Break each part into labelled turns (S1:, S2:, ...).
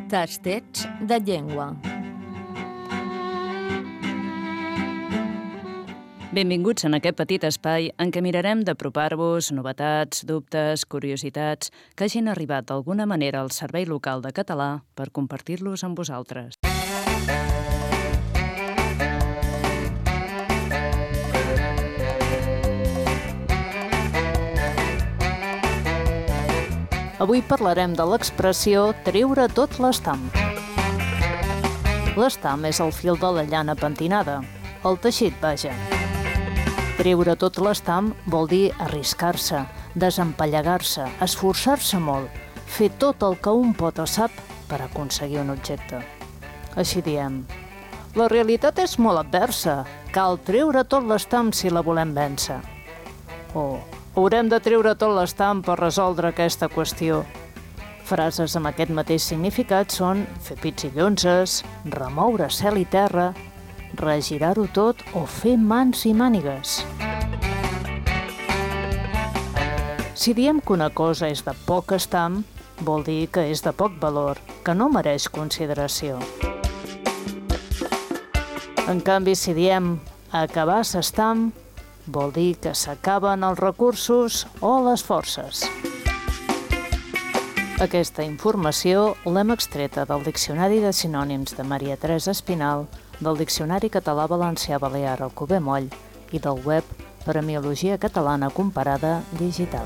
S1: Tastets de llengua.
S2: Benvinguts en aquest petit espai en què mirarem d'apropar-vos novetats, dubtes, curiositats que hagin arribat d'alguna manera al Servei Local de Català per compartir-los amb vosaltres. Avui parlarem de l'expressió treure tot l'estam. L'estam és el fil de la llana pentinada, el teixit, vaja. Treure tot l'estam vol dir arriscar-se, desempallegar-se, esforçar-se molt, fer tot el que un pot o sap per aconseguir un objecte. Així diem, la realitat és molt adversa, cal treure tot l'estam si la volem vèncer. O haurem de treure tot l'estam per resoldre aquesta qüestió. Frases amb aquest mateix significat són fer pits i llonzes, remoure cel i terra, regirar-ho tot o fer mans i mànigues. Si diem que una cosa és de poc estam, vol dir que és de poc valor, que no mereix consideració. En canvi, si diem acabar s'estam, vol dir que s'acaben els recursos o les forces. Aquesta informació l'hem extreta del Diccionari de Sinònims de Maria Teresa Espinal, del Diccionari Català-Valencià Balear Alcover Moll i del web Paremiologia Catalana Comparada Digital.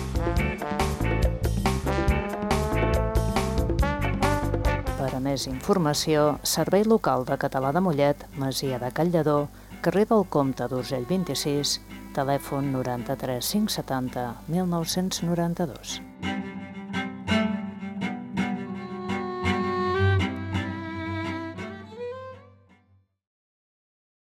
S2: Per a més informació, Servei Local de Català de Mollet, Masia de Calldedó, carrer del Comte d'Urgell 26, telèfon 93 570 1992.